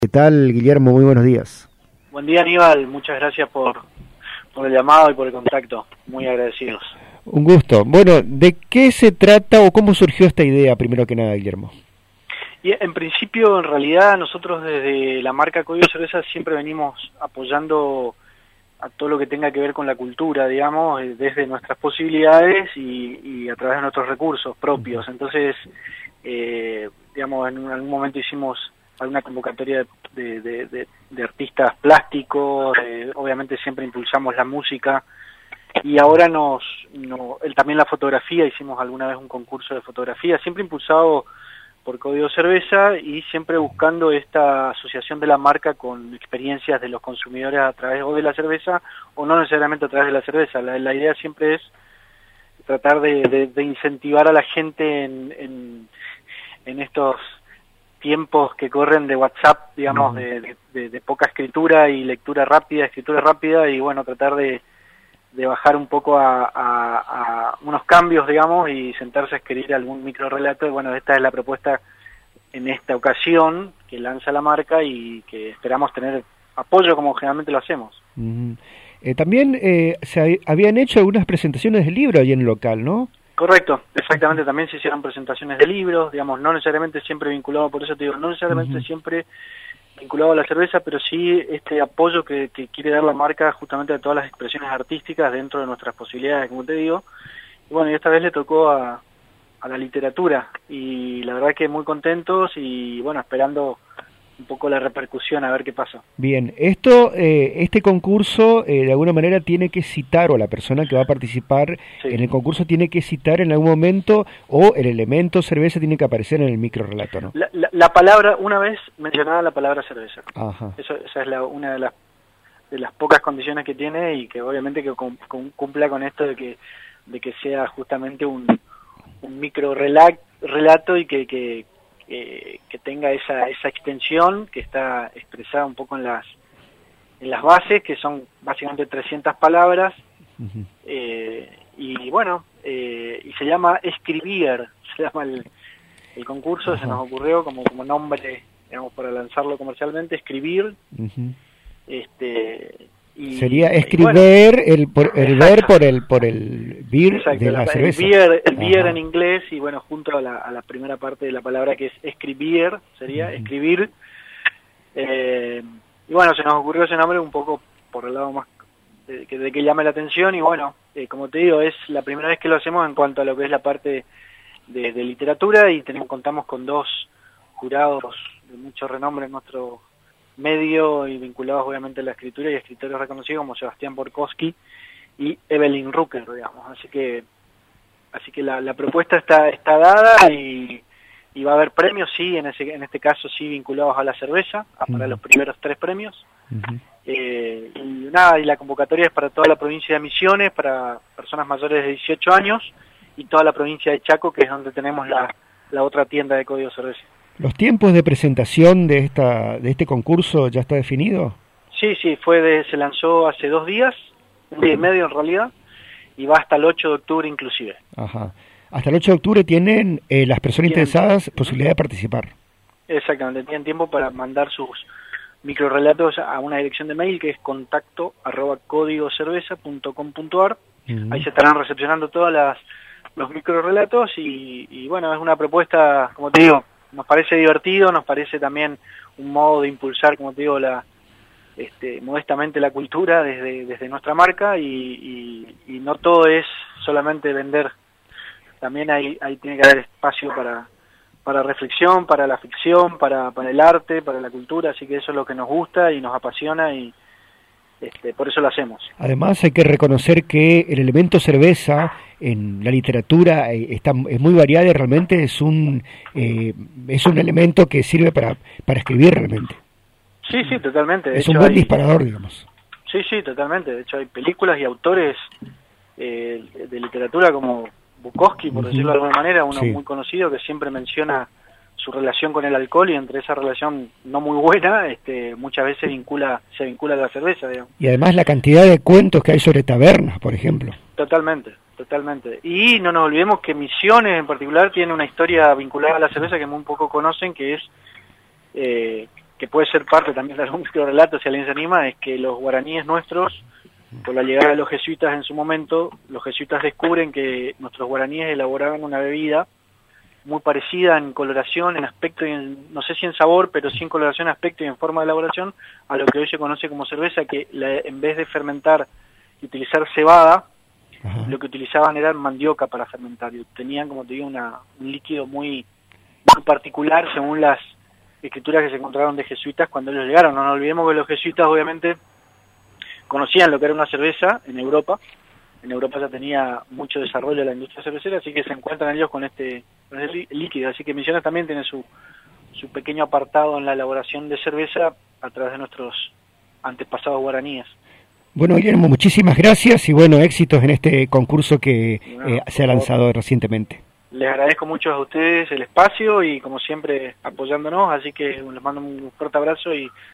¿Qué tal, Guillermo? Muy buenos días. Buen día, Aníbal. Muchas gracias por el llamado y por el contacto. Muy agradecidos. Un gusto. Bueno, ¿de qué se trata o cómo surgió esta idea, primero que nada, Guillermo? Y en principio, en realidad, nosotros desde la marca Código Cerveza siempre venimos apoyando a todo lo que tenga que ver con la cultura, digamos, desde nuestras posibilidades y a través de nuestros recursos propios. Entonces, digamos, en algún momento hicimos alguna convocatoria de artistas plásticos, obviamente siempre impulsamos la música, y ahora también la fotografía, hicimos alguna vez un concurso de fotografía, siempre impulsado por Código Cerveza y siempre buscando esta asociación de la marca con experiencias de los consumidores a través o de la cerveza o no necesariamente a través de la cerveza. La idea siempre es tratar de incentivar a la gente en estos tiempos que corren de WhatsApp, digamos, de poca escritura y escritura rápida, y bueno, tratar de bajar un poco a unos cambios, digamos, y sentarse a escribir algún micro relato. Y bueno, esta es la propuesta en esta ocasión que lanza la marca y que esperamos tener apoyo como generalmente lo hacemos. También se habían hecho algunas presentaciones de libro ahí en el local, ¿no? Correcto, exactamente, también se hicieron presentaciones de libros, digamos, no necesariamente siempre vinculado, por eso te digo, no necesariamente siempre vinculado a la cerveza, pero sí este apoyo que quiere dar la marca justamente a todas las expresiones artísticas dentro de nuestras posibilidades, como te digo. Y bueno, y esta vez le tocó a la literatura, y la verdad que muy contentos y bueno, esperando un poco la repercusión, a ver qué pasa. Bien, este concurso de alguna manera tiene que citar, o la persona que va a participar en el concurso tiene que citar en algún momento, o el elemento cerveza tiene que aparecer en el micro relato, ¿no? La palabra, una vez mencionada la palabra cerveza. Ajá. Esa es una de las pocas condiciones que tiene, y que obviamente que cumpla con esto de que sea justamente un micro relato y que tenga esa extensión que está expresada un poco en las bases, que son básicamente 300 palabras, y bueno, y se llama Escribir, se llama el concurso. Se nos ocurrió como nombre, digamos, para lanzarlo comercialmente, Escribir. Y sería escribir, bueno, el ver por el beer. Exacto, de la cerveza. El beer en inglés, y bueno, junto a la primera parte de la palabra, que es escribir, sería escribir. Y bueno, se nos ocurrió ese nombre un poco por el lado más de que llame la atención, y bueno, como te digo, es la primera vez que lo hacemos en cuanto a lo que es la parte de literatura, y contamos con 2 jurados de mucho renombre en nuestro medio y vinculados obviamente a la escritura, y escritores reconocidos como Sebastián Borkowski y Evelyn Rucker, digamos. Así que la propuesta está dada, y va a haber premios, sí, en este caso sí vinculados a la cerveza, para los primeros 3 premios. Y nada, y la convocatoria es para toda la provincia de Misiones, para personas mayores de 18 años, y toda la provincia de Chaco, que es donde tenemos la otra tienda de Código Cerveza. ¿Los tiempos de presentación de este concurso ya está definido? Sí, se lanzó hace 2 días, un día y medio en realidad, y va hasta el 8 de octubre inclusive. Ajá. Hasta el 8 de octubre tienen las personas interesadas posibilidad de participar. Exactamente, tienen tiempo para mandar sus microrelatos a una dirección de mail que es contacto@códigocerveza.com.ar. Ahí se estarán recepcionando todos los microrelatos, y bueno, es una propuesta, como te digo, nos parece divertido, nos parece también un modo de impulsar, como te digo, modestamente la cultura desde nuestra marca, y no todo es solamente vender, también ahí tiene que haber espacio para reflexión, para la ficción, para el arte, para la cultura, así que eso es lo que nos gusta y nos apasiona, y por eso lo hacemos. Además hay que reconocer que el elemento cerveza en la literatura es muy variada, y realmente es un elemento que sirve para escribir realmente. Sí, totalmente. Es un buen disparador, digamos. Sí, totalmente. De hecho hay películas y autores de literatura como Bukowski, por decirlo de alguna manera, uno muy conocido, que siempre menciona su relación con el alcohol, y entre esa relación no muy buena, muchas veces se vincula a la cerveza, digamos. Y además la cantidad de cuentos que hay sobre tabernas, por ejemplo. Totalmente. Y no nos olvidemos que Misiones en particular tiene una historia vinculada a la cerveza que muy poco conocen, que es que puede ser parte también de algún microrelato si alguien se anima, es que los guaraníes nuestros, por la llegada de los jesuitas en su momento, los jesuitas descubren que nuestros guaraníes elaboraban una bebida muy parecida en coloración, en aspecto y no sé si en sabor, pero sí en coloración, aspecto y en forma de elaboración, a lo que hoy se conoce como cerveza, que en vez de fermentar y utilizar cebada, Ajá. lo que utilizaban era mandioca para fermentar, y tenían, como te digo, un líquido muy particular según las escrituras que se encontraron de jesuitas cuando ellos llegaron. No nos olvidemos que los jesuitas obviamente conocían lo que era una cerveza en Europa. En Europa ya tenía mucho desarrollo la industria cervecera, así que se encuentran ellos con este líquido. Así que Misiones también tiene su pequeño apartado en la elaboración de cerveza a través de nuestros antepasados guaraníes. Bueno, Guillermo, muchísimas gracias y bueno, éxitos en este concurso que se ha lanzado recientemente. Les agradezco mucho a ustedes el espacio y como siempre apoyándonos, así que les mando un fuerte abrazo y